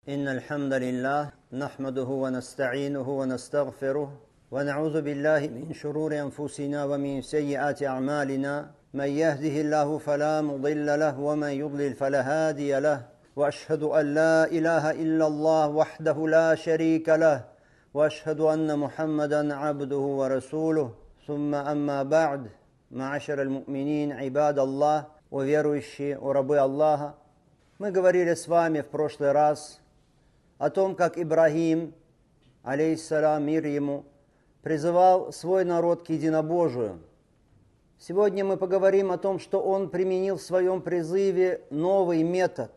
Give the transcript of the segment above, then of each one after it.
إن الحمد لله نحمده ونستعينه ونستغفره ونعوذ بالله من شرور أنفسنا ومن سيئات أعمالنا من يهده الله فلا مضل له ومن يضلل فلا هادي له وأشهد أن لا إله إلا الله وحده لا شريك له وأشهد أن محمدا عبده ورسوله ثم أما بعد معاشر المؤمنين عباد الله وверующие у рабы Аллаха. Мы говорили с вами в прошлый раз о том, как Ибрагим, алейхиссалям, мир ему, призывал свой народ к единобожию. Сегодня мы поговорим о том, что он применил в своем призыве новый метод.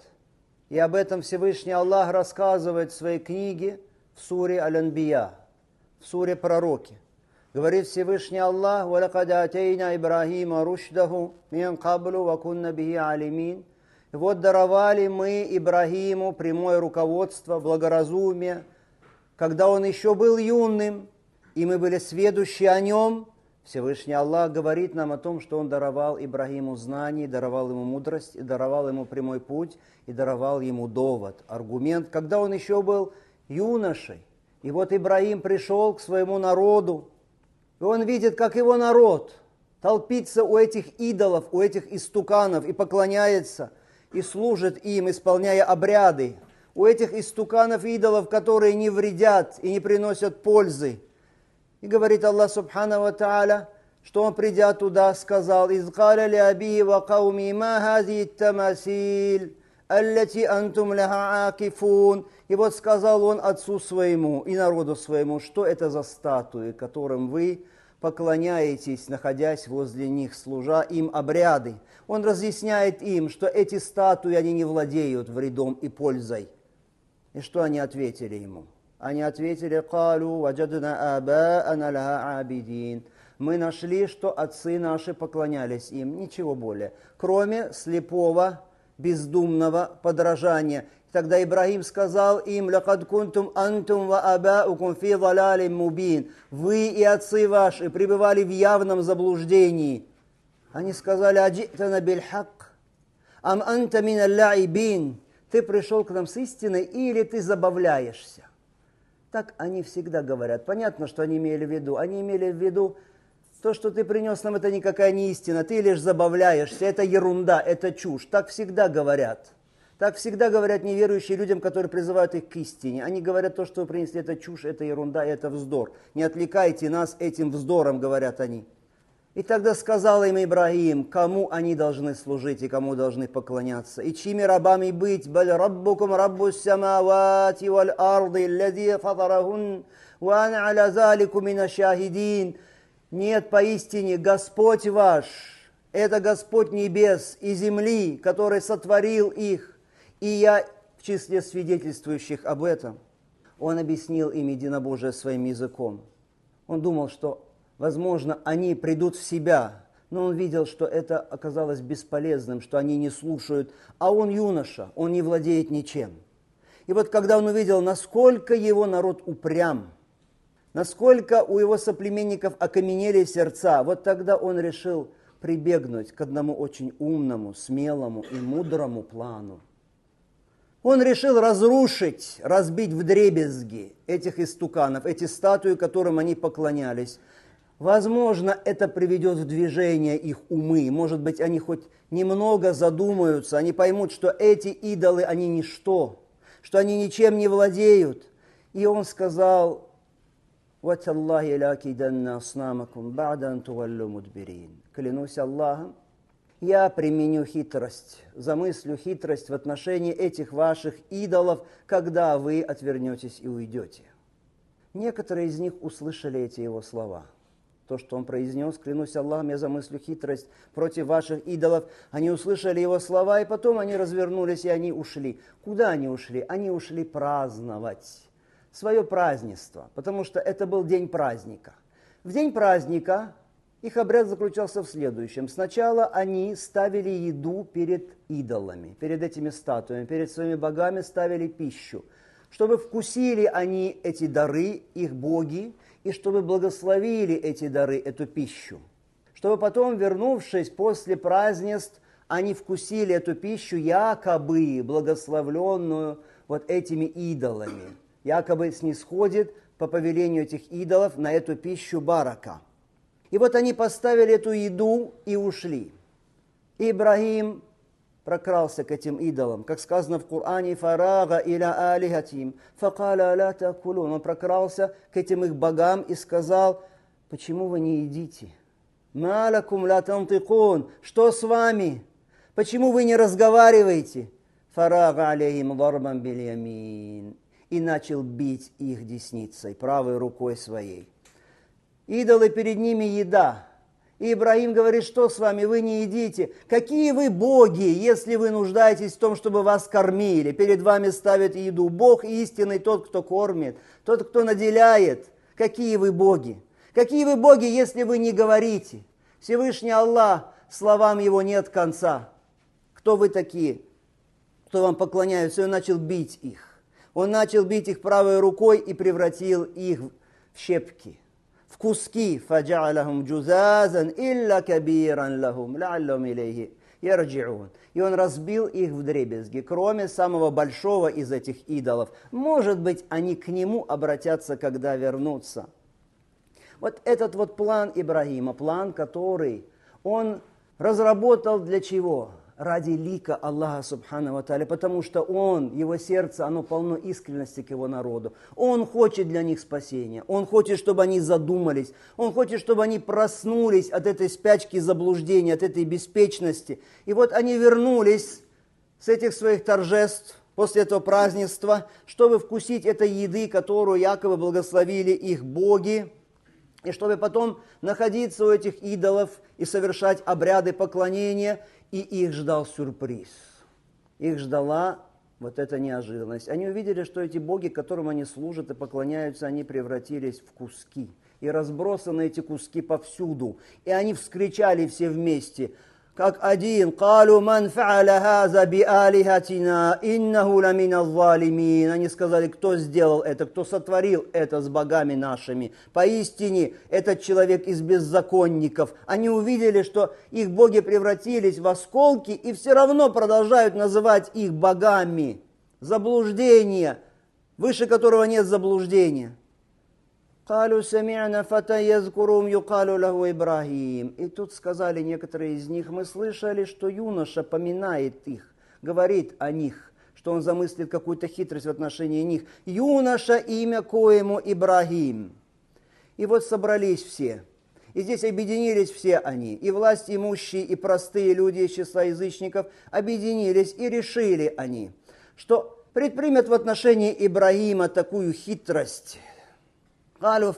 И об этом Всевышний Аллах рассказывает в своей книге в суре Аль-Анбия, в суре Пророки. Говорит Всевышний Аллах: «Валакад атейна Ибрагима рушдаху мин каблу ва кунна бихи алимин». И вот даровали мы Ибрагиму прямое руководство, благоразумие, когда он еще был юным, и мы были сведущи о нем. Всевышний Аллах говорит нам о том, что он даровал Ибрагиму знания, даровал ему мудрость, и даровал ему прямой путь, и даровал ему довод, аргумент, когда он еще был юношей. И вот Ибрагим пришел к своему народу, и он видит, как его народ толпится у этих идолов, у этих истуканов, и поклоняется, и служит им, исполняя обряды. У этих истуканов и идолов, которые не вредят и не приносят пользы. И говорит Аллах Субхану ва Тааля, что он, придя туда, сказал: «Из каля ли аби ва кауми ма хази тамасиль, аллати антум лаха акифун». И вот сказал он отцу своему и народу своему: что это за статуи, которым вы поклоняетесь, находясь возле них, служа им обряды. Он разъясняет им, что эти статуи, они не владеют вредом и пользой. И что они ответили ему? Они ответили: «Калу ваджадна абаана лаха абидин». Мы нашли, что отцы наши поклонялись им, ничего более, кроме слепого, бездумного подражания. Тогда Ибрагим сказал им: «Лакад кунтум антум ва абаукум фи далалин мубин». Вы и отцы ваши пребывали в явном заблуждении. Они сказали: «Аджитана бильхак, ам анта мин аль-лаибин». Ты пришел к нам с истиной или ты забавляешься? Так они всегда говорят. Понятно, что они имели в виду. Они имели в виду: то, что ты принес нам, это никакая не истина. Ты лишь забавляешься. Это ерунда, это чушь. Так всегда говорят. Так всегда говорят неверующие людям, которые призывают их к истине. Они говорят: то, что вы принесли, это чушь, это ерунда, это вздор. Не отвлекайте нас этим вздором, говорят они. И тогда сказал им Ибрагим, кому они должны служить и кому должны поклоняться. И чьими рабами быть? «Баль раббукум раббус самавати валь арды, лази фатарахун, ва ана аля залику мина шахидин». Нет, поистине, Господь ваш, это Господь небес и земли, который сотворил их. И я в числе свидетельствующих об этом. Он объяснил им единобожие своим языком. Он думал, что, возможно, они придут в себя, но он видел, что это оказалось бесполезным, что они не слушают. А он юноша, он не владеет ничем. И вот когда он увидел, насколько его народ упрям, насколько у его соплеменников окаменели сердца, вот тогда он решил прибегнуть к одному очень умному, смелому и мудрому плану. Он решил разрушить, разбить вдребезги этих истуканов, эти статуи, которым они поклонялись. Возможно, это приведет в движение их умы. Может быть, они хоть немного задумаются, они поймут, что эти идолы, они ничто, что они ничем не владеют. И он сказал: «Ваталлахи лакиданна аснамакум ба'дан туваллу мудбирин». Клянусь Аллахом, я применю хитрость, замыслю хитрость в отношении этих ваших идолов, когда вы отвернетесь и уйдете. Некоторые из них услышали эти его слова. То, что он произнес: клянусь Аллахом, я замыслю хитрость против ваших идолов. Они услышали его слова, и потом они развернулись, и они ушли. Куда они ушли? Они ушли праздновать свое празднество, потому что это был день праздника. В день праздника их обряд заключался в следующем. Сначала они ставили еду перед идолами, перед этими статуями, перед своими богами ставили пищу, чтобы вкусили они эти дары, их боги, и чтобы благословили эти дары, эту пищу. Чтобы потом, вернувшись после празднеств, они вкусили эту пищу, якобы благословленную вот этими идолами. Якобы снисходит по повелению этих идолов на эту пищу барака. И вот они поставили эту еду и ушли. Ибрагим прокрался к этим идолам. Как сказано в Коране, «Фарага иля алихатим, факаля ля такулун». Он прокрался к этим их богам и сказал: почему вы не едите? «Малакум ля тантикун». Что с вами? Почему вы не разговариваете? «Фарага алейхим дарбан биль ямин». И начал бить их десницей, правой рукой своей. Идолы перед ними еда. И Ибрагим говорит: что с вами, вы не едите? Какие вы боги, если вы нуждаетесь в том, чтобы вас кормили? Перед вами ставят еду. Бог истинный тот, кто кормит, тот, кто наделяет. Какие вы боги? Какие вы боги, если вы не говорите? Всевышний Аллах, словам его нет конца. Кто вы такие, кто вам поклоняются? И он начал бить их. Он начал бить их правой рукой и превратил их в щепки, в куски. فَجَعَلَهُمْ جُزَازًا إِلَّا كَبِيرًا لَهُمْ لَعَلَّهُمْ إِلَيْهِ يَرْجِعُونَ. И он разбил их вдребезги, кроме самого большого из этих идолов. Может быть, они к нему обратятся, когда вернутся. Вот этот вот план Ибрагима, план, который он разработал для чего? Ради лика Аллаха Субхану ва Тааля, потому что его сердце, оно полно искренности к его народу. Он хочет для них спасения, он хочет, чтобы они задумались, он хочет, чтобы они проснулись от этой спячки заблуждения, от этой беспечности. И вот они вернулись с этих своих торжеств, после этого празднества, чтобы вкусить этой еды, которую якобы благословили их боги, и чтобы потом находиться у этих идолов и совершать обряды поклонения. И их ждал сюрприз. Их ждала вот эта неожиданность. Они увидели, что эти боги, которым они служат и поклоняются, они превратились в куски. И разбросаны эти куски повсюду. И они вскричали все вместе, как один: «Калу ман фа'аля хаза би алихатина, иннаху ламина залимин». Они сказали: кто сделал это, кто сотворил это с богами нашими. Поистине, этот человек из беззаконников. Они увидели, что их боги превратились в осколки, и все равно продолжают называть их богами. Заблуждение, выше которого нет заблуждения. «Калу сами'на фата язкурум юкалу лаху Ибрагим». И тут сказали некоторые из них: мы слышали, что юноша поминает их, говорит о них, что он замыслит какую-то хитрость в отношении них. Юноша, имя коему Ибрагим. И вот собрались все. И здесь объединились все они, и власть имущие, и простые люди из числа язычников объединились, и решили они, что предпримет в отношении Ибрагима такую хитрость. Они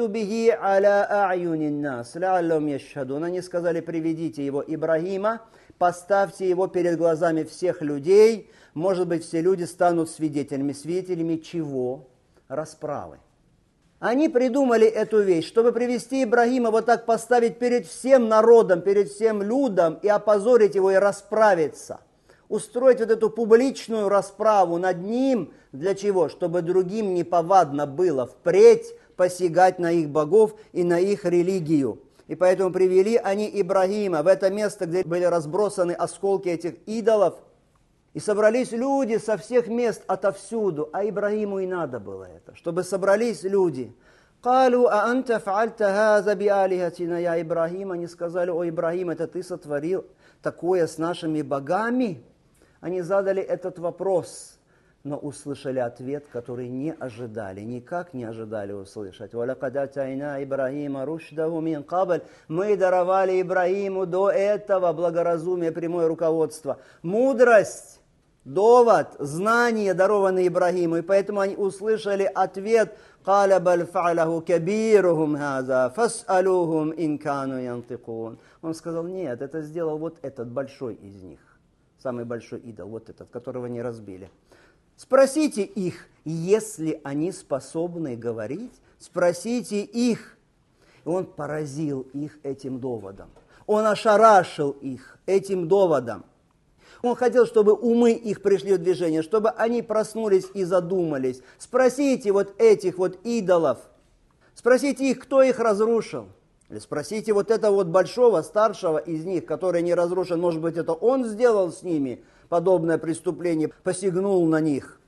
сказали: приведите его, Ибрагима, поставьте его перед глазами всех людей, может быть, все люди станут свидетелями. Свидетелями чего? Расправы. Они придумали эту вещь, чтобы привести Ибрагима, вот так поставить перед всем народом, перед всем людом и опозорить его и расправиться. Устроить вот эту публичную расправу над ним. Для чего? Чтобы другим неповадно было впредь посягать на их богов и на их религию. И поэтому привели они Ибрагима в это место, где были разбросаны осколки этих идолов. И собрались люди со всех мест, отовсюду. А Ибрагиму и надо было это, чтобы собрались люди. «Калу а анта фа'альта хаза би алихатина я Ибрагим». Они сказали: о Ибрагим, это ты сотворил такое с нашими богами? Они задали этот вопрос, но услышали ответ, который не ожидали, никак не ожидали услышать. «Валакад атайна Ибрагима рушдаху мин кабль». Мы даровали Ибрагиму до этого благоразумие, прямое руководство, мудрость, довод, знание, дарованное Ибрагиму. И поэтому они услышали ответ: «Каля баль фа'ляху кабирухум хаза, фас'алухум ин кану янтикун». Он сказал: нет, это сделал вот этот большой из них, самый большой идол, вот этот, которого не разбили. Спросите их, если они способны говорить, спросите их. И он поразил их этим доводом. Он ошарашил их этим доводом. Он хотел, чтобы умы их пришли в движение, чтобы они проснулись и задумались. Спросите вот этих вот идолов, спросите их, кто их разрушил. Или спросите вот этого вот большого, старшего из них, который не разрушен, может быть, это он сделал с ними подобное преступление, посягнул на них.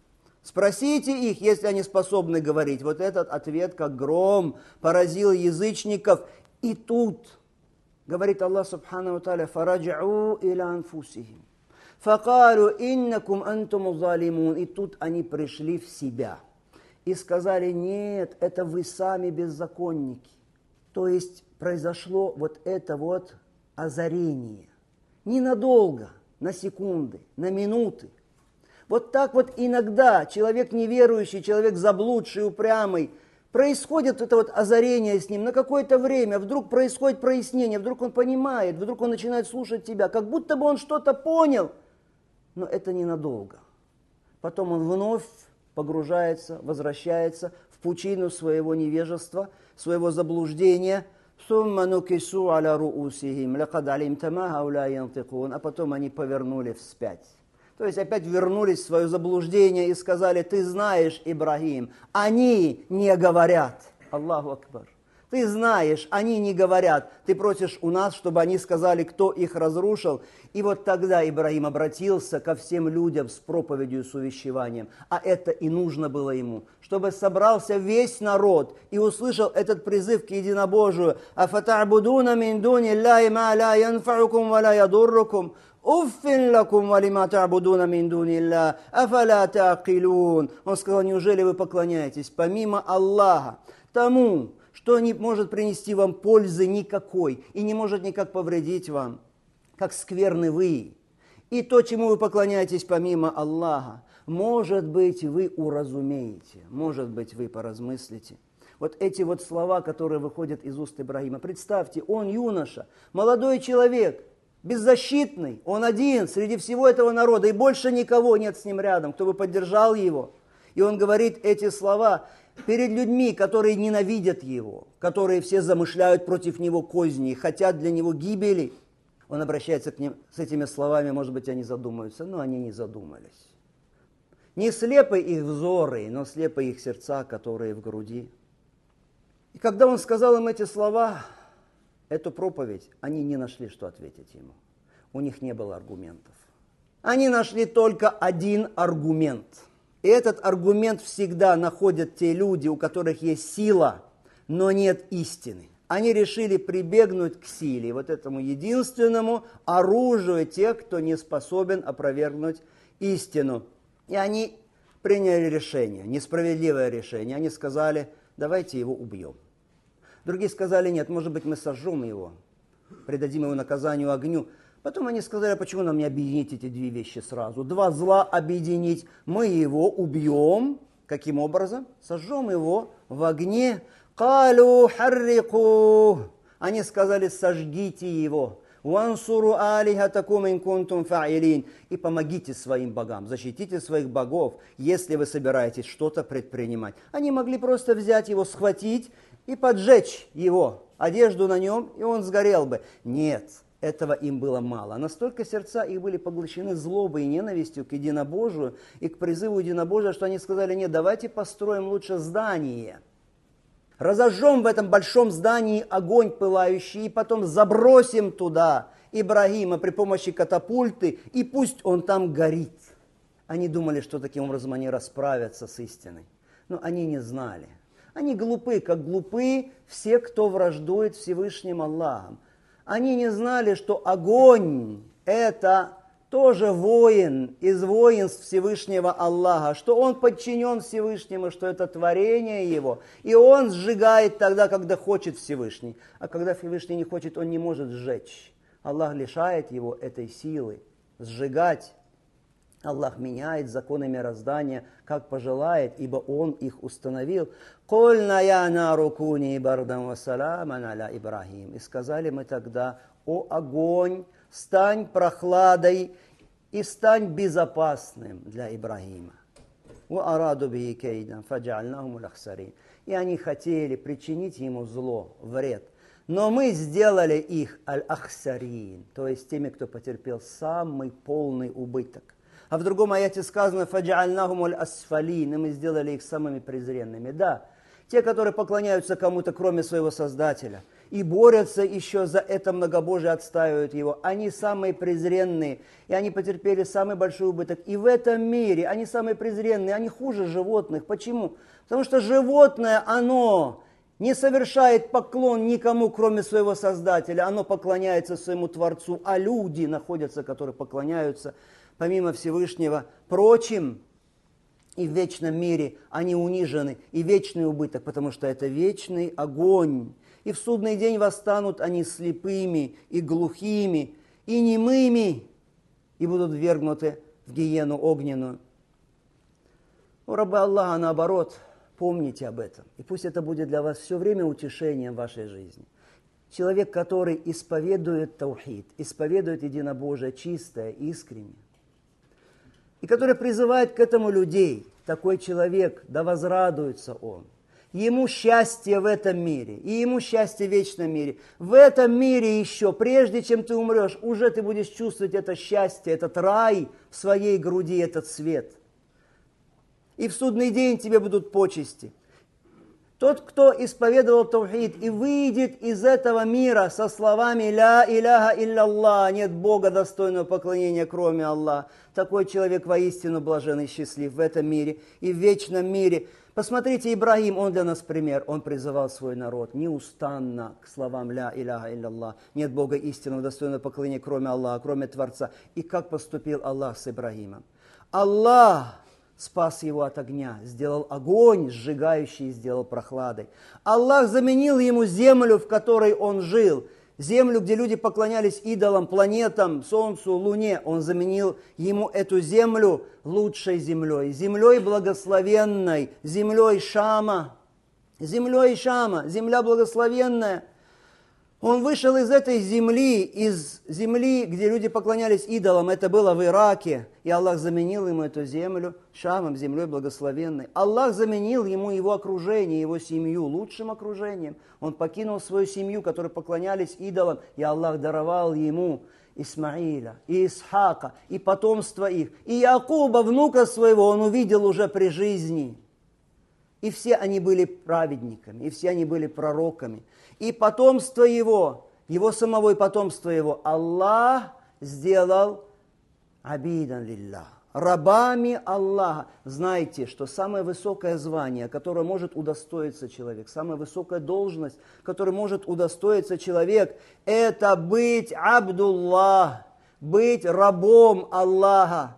Спросите их, если они способны говорить. Вот этот ответ, как гром, поразил язычников. И тут, говорит Аллах Субхану Тааля, «Фараджау иля анфусихим». «Факалу иннакум антуму залимун». И тут они пришли в себя. И сказали, нет, это вы сами беззаконники. То есть произошло вот это вот озарение. Ненадолго, на секунды, на минуты. Вот так вот иногда человек неверующий, человек заблудший, упрямый, происходит это вот озарение с ним на какое-то время, вдруг происходит прояснение, вдруг он понимает, вдруг он начинает слушать тебя, как будто бы он что-то понял, но это ненадолго. Потом он вновь погружается, возвращается в пучину своего невежества, своего заблуждения, а потом они повернули вспять. То есть опять вернулись в свое заблуждение и сказали, ты знаешь, Ибрагим, они не говорят. Аллаху Акбар. Ты знаешь, они не говорят. Ты просишь у нас, чтобы они сказали, кто их разрушил. И вот тогда Ибрагим обратился ко всем людям с проповедью и с увещеванием. А это и нужно было ему. Чтобы собрался весь народ и услышал этот призыв к единобожию. «Афата'будуна мин дуни Аллахи ма ла янфа'укум ва ла ядуррукум». «Уффин лакум валима та'будуна мин дуни Аллах, афаля та'акилун». Он сказал, неужели вы поклоняетесь помимо Аллаха тому, что не может принести вам пользы никакой и не может никак повредить вам, как скверны вы. И то, чему вы поклоняетесь помимо Аллаха, может быть, вы уразумеете, может быть, вы поразмыслите. Вот эти вот слова, которые выходят из уст Ибрагима. Представьте, он юноша, молодой человек, беззащитный, он один среди всего этого народа, и больше никого нет с ним рядом, кто бы поддержал его. И он говорит эти слова перед людьми, которые ненавидят его, которые все замышляют против него козни, хотят для него гибели. Он обращается к ним с этими словами, может быть, они задумаются, но они не задумались. Не слепы их взоры, но слепы их сердца, которые в груди. И когда он сказал им эти слова, эту проповедь, они не нашли, что ответить ему. У них не было аргументов. Они нашли только один аргумент. И этот аргумент всегда находят те люди, у которых есть сила, но нет истины. Они решили прибегнуть к силе, вот этому единственному оружию тех, кто не способен опровергнуть истину. И они приняли решение, несправедливое решение. Они сказали, давайте его убьем. Другие сказали, нет, может быть, мы сожжем его, предадим его наказанию огню. Потом они сказали, почему нам не объединить эти две вещи сразу? Два зла объединить. Мы его убьем. Каким образом? Сожжем его в огне. «Калу харрику». Они сказали, сожгите его. «Вансуру алихатакум ин кунтум фа'илин». И помогите своим богам, защитите своих богов, если вы собираетесь что-то предпринимать. Они могли просто взять его, схватить и поджечь его, одежду на нем, и он сгорел бы. Нет, этого им было мало. Настолько сердца их были поглощены злобой и ненавистью к единобожию и к призыву единобожия, что они сказали, нет, давайте построим лучше здание. Разожжем в этом большом здании огонь пылающий, и потом забросим туда Ибрагима при помощи катапульты, и пусть он там горит. Они думали, что таким образом они расправятся с истиной. Но они не знали. Они глупы, как глупы все, кто враждует Всевышним Аллахом. Они не знали, что огонь – это тоже воин из воинств Всевышнего Аллаха, что он подчинен Всевышнему, что это творение его, и он сжигает тогда, когда хочет Всевышний. А когда Всевышний не хочет, он не может сжечь. Аллах лишает его этой силы сжигать. Аллах меняет законы мироздания, как пожелает, ибо Он их установил. «Кульна я нару куни бардан ва саламан аля Ибрагим». И сказали мы тогда, «О огонь, стань прохладой и стань безопасным для Ибрагима». «Ва араду бихи кейдан фаджальнахум аль-ахсарин». И они хотели причинить ему зло, вред. Но мы сделали их аль-ахсарин, то есть теми, кто потерпел самый полный убыток. А в другом аяте сказано «Фаджа'альнахум аль-асфалин», и мы сделали их самыми презренными. Да, те, которые поклоняются кому-то, кроме своего Создателя, и борются еще за это многобожие, отстаивают его. Они самые презренные, и они потерпели самый большой убыток. И в этом мире они самые презренные, они хуже животных. Почему? Потому что животное, оно не совершает поклон никому, кроме своего Создателя. Оно поклоняется своему Творцу, а люди находятся, которые поклоняются помимо Всевышнего прочим. И в вечном мире они унижены, и вечный убыток, потому что это вечный огонь. И в судный день восстанут они слепыми, и глухими, и немыми, и будут ввергнуты в гиену огненную. У раба Аллаха, наоборот, помните об этом. И пусть это будет для вас все время утешением в вашей жизни. Человек, который исповедует таухид, исповедует единобожие чистое, искреннее, и который призывает к этому людей, такой человек, да возрадуется он. Ему счастье в этом мире, и ему счастье в вечном мире. В этом мире еще, прежде чем ты умрешь, уже ты будешь чувствовать это счастье, этот рай в своей груди, этот свет. И в судный день тебе будут почести. Тот, кто исповедовал таухид и выйдет из этого мира со словами «Ля иляха илля нет Бога достойного поклонения, кроме Аллаха, такой человек воистину блажен и счастлив в этом мире и в вечном мире. Посмотрите, Ибрагим, он для нас пример. Он призывал свой народ неустанно к словам «Ля иляха илля нет Бога истинного достойного поклонения, кроме Аллаха, кроме Творца». И как поступил Аллах с Ибрагимом? Аллах спас его от огня, сделал огонь сжигающий, сделал прохладой. Аллах заменил ему землю, в которой он жил. Землю, где люди поклонялись идолам, планетам, солнцу, луне. Он заменил ему эту землю лучшей землей. Землей благословенной, землей Шама. Землей Шама, земля благословенная. Он вышел из этой земли, где люди поклонялись идолам, это было в Ираке, и Аллах заменил ему эту землю Шамом, землей благословенной. Аллах заменил ему его окружение, его семью лучшим окружением. Он покинул свою семью, которые поклонялись идолам, и Аллах даровал ему Исмаиля, и Исхака, и потомство их, и Якуба, внука своего, он увидел уже при жизни. И все они были праведниками, и все они были пророками. И потомство его самого и потомство его, Аллах сделал абидан лиллах, рабами Аллаха. Знайте, что самое высокое звание, которое может удостоиться человек, самая высокая должность, которой может удостоиться человек, это быть абдуллах, быть рабом Аллаха.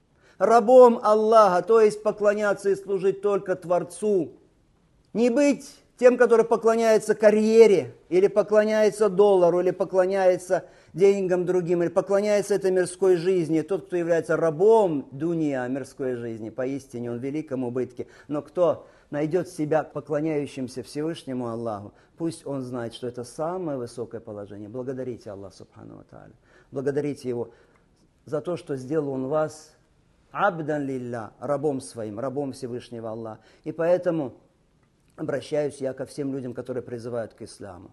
Рабом Аллаха, то есть поклоняться и служить только Творцу. Не быть тем, который поклоняется карьере, или поклоняется доллару, или поклоняется деньгам другим, или поклоняется этой мирской жизни. Тот, кто является рабом дуния, мирской жизни, поистине он в великом убытке. Но кто найдет себя поклоняющимся Всевышнему Аллаху, пусть он знает, что это самое высокое положение. Благодарите Аллаха Субхану ва Тааля. Благодарите Его за то, что сделал Он вас абдан лилля, рабом своим, рабом Всевышнего Аллаха. И поэтому обращаюсь я ко всем людям, которые призывают к исламу.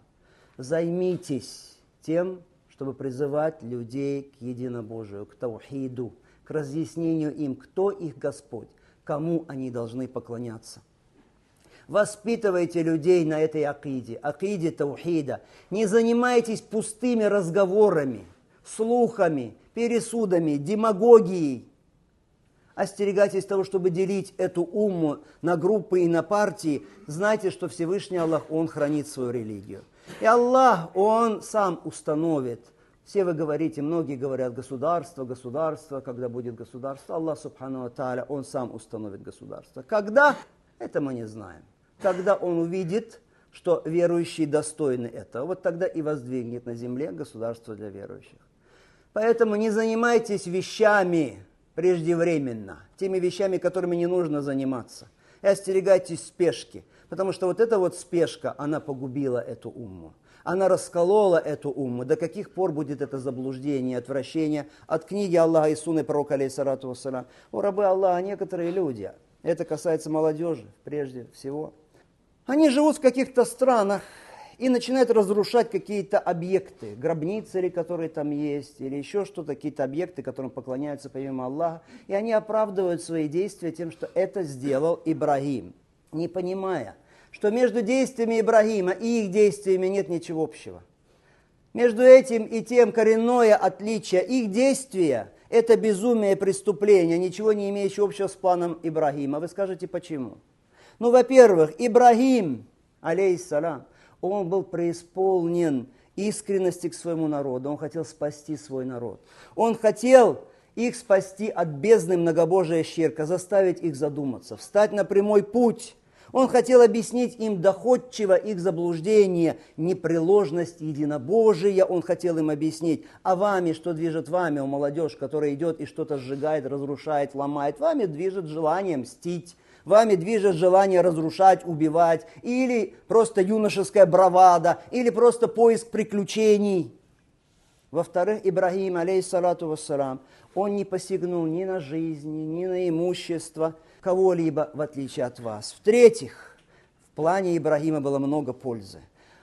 Займитесь тем, чтобы призывать людей к единобожию, к таухиду, к разъяснению им, кто их Господь, кому они должны поклоняться. Воспитывайте людей на этой акиде таухида. Не занимайтесь пустыми разговорами, слухами, пересудами, демагогией. Остерегайтесь того, чтобы делить эту умму на группы и на партии. Знайте, что Всевышний Аллах, Он хранит свою религию. И Аллах, Он сам установит. Все вы говорите, многие говорят, государство, когда будет государство. Аллах, Субхану ва Тааля, Он сам установит государство. Когда? Это мы не знаем. Когда Он увидит, что верующие достойны этого, вот тогда и воздвигнет на земле государство для верующих. Поэтому не занимайтесь вещами преждевременно, теми вещами, которыми не нужно заниматься. И остерегайтесь спешки, потому что вот эта вот спешка, она погубила эту умму. Она расколола эту умму. До каких пор будет это заблуждение, отвращение от книги Аллаха и сунны пророка, алейхиссалату вассалям. О, рабы Аллаха, некоторые люди, это касается молодежи прежде всего, они живут в каких-то странах и начинают разрушать какие-то объекты, гробницы, или которые там есть, или еще что-то, какие-то объекты, которым поклоняются помимо Аллаха. И они оправдывают свои действия тем, что это сделал Ибрагим, не понимая что между действиями Ибрагима и их действиями нет ничего общего. Между этим и тем коренное отличие. Их действия – это безумие и преступление, ничего не имеющее общего с планом Ибрагима. Вы скажете, почему? Ну, во-первых, Ибрагим, алейхиссалям, он был преисполнен искренности к своему народу. Он хотел спасти свой народ. Он хотел их спасти от бездны многобожия ширка, заставить их задуматься, встать на прямой путь. Он хотел объяснить им доходчиво их заблуждение, непреложность единобожия. Он хотел им объяснить, а вами, что движет вами, о молодежь, которая идет и что-то сжигает, разрушает, ломает. Вами движет желание мстить, вами движет желание разрушать, убивать, или просто юношеская бравада, или просто поиск приключений. Во-вторых, Ибрагим, алейхиссалату вассалам, он не посягнул ни на жизнь, ни на имущество кого-либо, в отличие от вас. В-третьих, в плане Ибрагима было много пользы.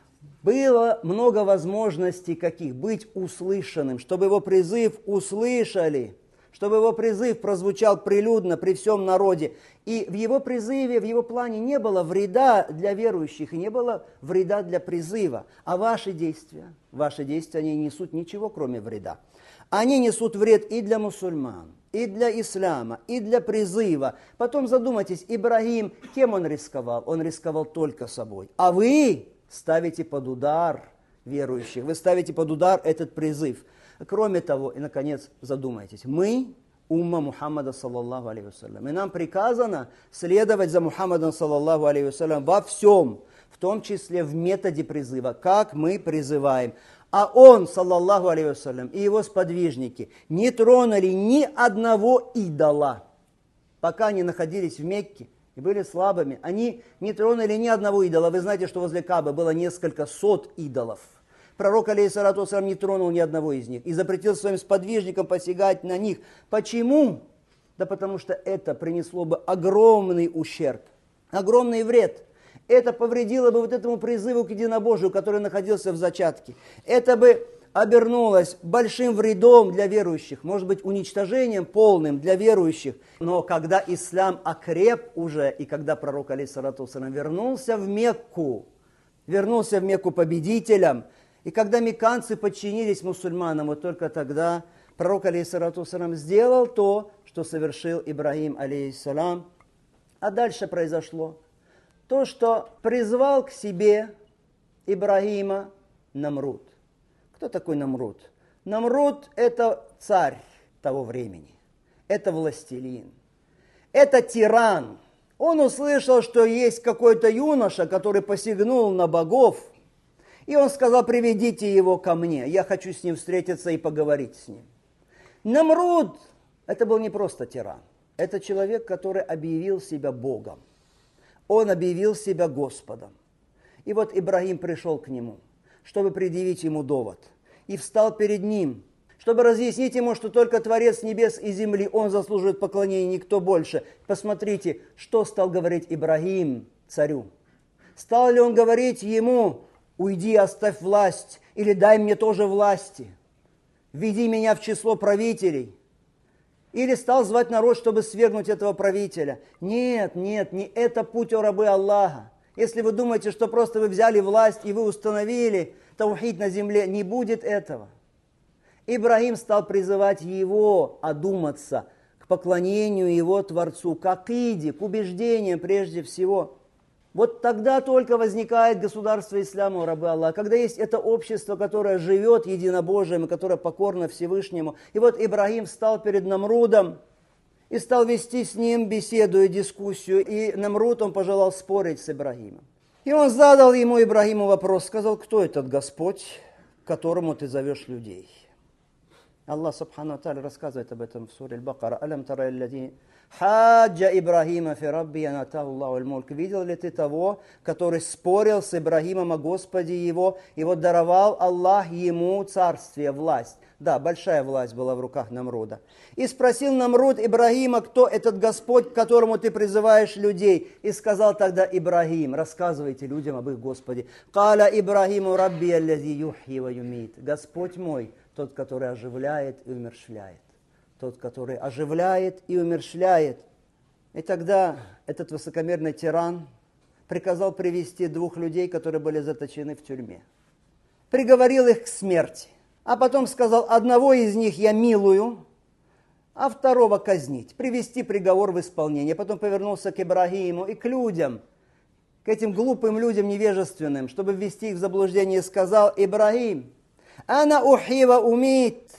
Было много возможностей каких? Быть услышанным, чтобы его призыв услышали, чтобы его призыв прозвучал прилюдно при всем народе. И в его призыве, в его плане не было вреда для верующих, и не было вреда для призыва. А ваши действия, они не несут ничего, кроме вреда. Они несут вред и для мусульман, и для ислама, и для призыва. Потом задумайтесь, Ибрагим, кем он рисковал? Он рисковал только собой. А вы ставите под удар верующих, вы ставите под удар этот призыв. Кроме того, и, наконец, задумайтесь, мы умма Мухаммада, саллаллаху алейхи вассалям, и нам приказано следовать за Мухаммадом, саллаллаху алейхи вассалям, во всем, в том числе в методе призыва, как мы призываем. А он, саллаллаху алейхи вассалям, и его сподвижники не тронули ни одного идола, пока они находились в Мекке и были слабыми. Они не тронули ни одного идола. Вы знаете, что возле Каабы было несколько сот идолов. Пророк, алейхиссалату вассалям, не тронул ни одного из них и запретил своим сподвижникам посягать на них. Почему? Да потому что это принесло бы огромный ущерб, огромный вред. Это повредило бы вот этому призыву к единобожию, который находился в зачатке. Это бы обернулось большим вредом для верующих, может быть, уничтожением полным для верующих. Но когда ислам окреп уже, и когда пророк, алейхиссалату вассалям, вернулся в Мекку победителем, и когда мекканцы подчинились мусульманам, вот только тогда пророк, алейхиссалату вассалям, сделал то, что совершил Ибрагим, алейхиссалам. А дальше произошло то, что призвал к себе Ибрагима Намруд. Кто такой Намруд? Намруд – это царь того времени, это властелин, это тиран. Он услышал, что есть какой-то юноша, который посягнул на богов, и он сказал: приведите его ко мне, я хочу с ним встретиться и поговорить с ним. Намруд – это был не просто тиран, это человек, который объявил себя Богом. Он объявил себя Господом. И вот Ибрагим пришел к нему, чтобы предъявить ему довод. И встал перед ним, чтобы разъяснить ему, что только Творец небес и земли, он заслуживает поклонения, никто больше. Посмотрите, что стал говорить Ибрагим царю. Стал ли он говорить ему: уйди, оставь власть, или дай мне тоже власти, введи меня в число правителей? Или стал звать народ, чтобы свергнуть этого правителя? Нет, не это путь, о рабы Аллаха. Если вы думаете, что просто вы взяли власть и вы установили таухид на земле, не будет этого. Ибрагим стал призывать его одуматься к поклонению его Творцу, к акиде, к убеждениям прежде всего. Вот тогда только возникает государство ислама, рабы Аллаха, когда есть это общество, которое живет единобожием и которое покорно Всевышнему. И вот Ибрагим встал перед Намрудом и стал вести с ним беседу и дискуссию. И Намруд, он пожелал спорить с Ибрагимом. И он задал Ибрагиму вопрос, сказал: кто этот Господь, к которому ты зовешь людей? Аллах Субхану ва Тааля рассказывает об этом в суре Аль-Бакара. «Алям тара иллади хаджа Ибрагима фи рабби ан атаху Аллаху аль-мульк». Видел ли ты того, который спорил с Ибрагимом о Господе его, и вот даровал Аллах ему царствие, власть. Да, большая власть была в руках Намруда. И спросил Намруд Ибрагима: кто этот Господь, к которому ты призываешь людей? И сказал тогда Ибрагим: рассказывайте людям об их Господе. «Каля Ибрагиму рабби аллази юхьи ва юмит». Господь мой, тот, который оживляет и умерщвляет. Тот, который оживляет и умерщвляет. И тогда этот высокомерный тиран приказал привести 2 людей, которые были заточены в тюрьме. Приговорил их к смерти. А потом сказал, одного из них я милую, а второго казнить, привести приговор в исполнение. Потом повернулся к Ибрагиму и к людям, к этим глупым людям невежественным, чтобы ввести их в заблуждение, сказал: Ибрагим, ана ухива умит,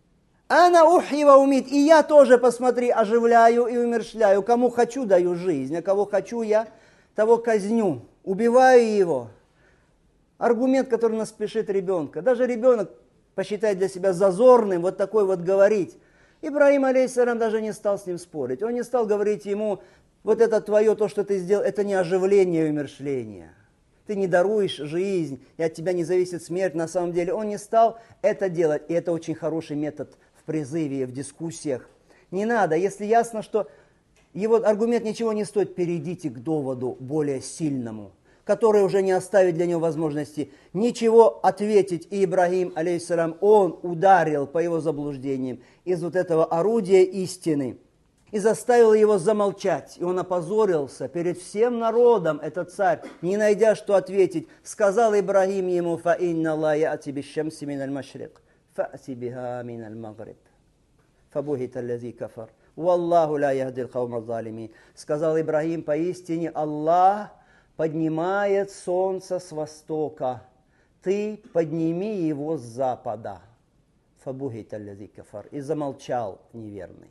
и я тоже, посмотри, оживляю и умерщвляю. Кому хочу, даю жизнь, а кого хочу я, того казню, убиваю его. Аргумент, который нас спешит ребенка. Даже ребенок посчитает для себя зазорным вот такой вот говорить. Ибрагим, алейхиссалям, даже не стал с ним спорить. Он не стал говорить ему, вот это твое, то, что ты сделал, это не оживление и умерщвление. Ты не даруешь жизнь, и от тебя не зависит смерть. На самом деле он не стал это делать. И это очень хороший метод в призыве, в дискуссиях. Не надо, если ясно, что его аргумент ничего не стоит, перейдите к доводу более сильному, который уже не оставит для него возможности ничего ответить. И Ибрагим, алейхиссалям, он ударил по его заблуждениям из вот этого орудия истины и заставил его замолчать. И он опозорился перед всем народом, этот царь, не найдя, что ответить. Сказал Ибрагим ему: «Фа инна ла яати бишшамси миналь машрик, фаати биха миналь магриб, фабухита аллази кафар, валлаху ла яхдил каума залимин». Сказал Ибрагим: поистине Аллах поднимает солнце с востока, ты подними его с запада. Фабухита аллази кафар. И замолчал неверный.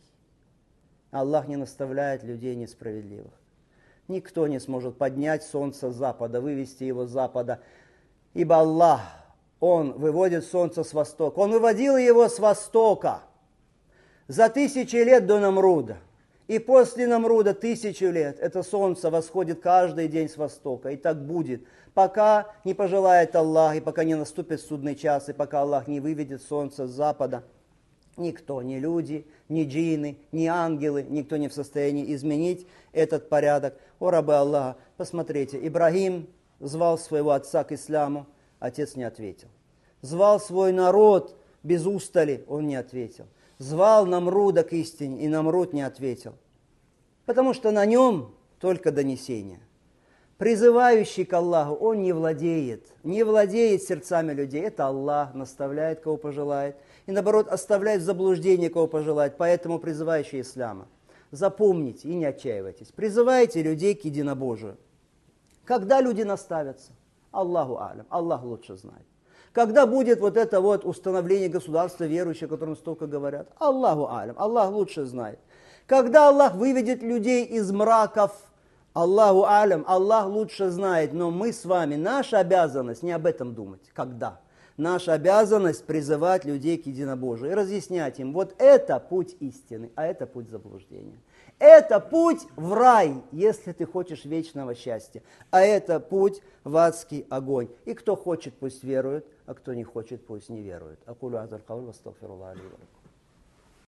Аллах не наставляет людей несправедливых. Никто не сможет поднять солнце с запада, вывести его с запада. Ибо Аллах, Он выводит солнце с востока. Он выводил его с востока за 1000 лет до Намруда. И после Намруда 1000 лет это солнце восходит каждый день с востока. И так будет, пока не пожелает Аллах, и пока не наступит судный час, и пока Аллах не выведет солнце с запада. Никто, ни люди, ни джинны, ни ангелы, никто не в состоянии изменить этот порядок. О рабы Аллаха, посмотрите, Ибрагим звал своего отца к исламу, отец не ответил. Звал свой народ без устали, он не ответил. Звал Намруда к истине, и Намруд не ответил. Потому что на нем только донесение. Призывающий к Аллаху, он не владеет сердцами людей. Это Аллах наставляет, кого пожелает. И наоборот, оставляет в заблуждении, кого пожелает. Поэтому призывающий ислама. Запомните и не отчаивайтесь. Призывайте людей к единобожию. Когда люди наставятся? Аллаху алям, Аллах лучше знает. Когда будет вот это вот установление государства верующих, о котором столько говорят? Аллаху алям, Аллах лучше знает. Когда Аллах выведет людей из мраков? Аллаху алям, Аллах лучше знает. Но мы с вами, наша обязанность не об этом думать. Когда? Наша обязанность призывать людей к единобожию и разъяснять им, вот это путь истины, а это путь заблуждения. Это путь в рай, если ты хочешь вечного счастья, а это путь в адский огонь. И кто хочет, пусть верует, а кто не хочет, пусть не верует. Акулю азар кауль, вастагфируллах ли ва лакум.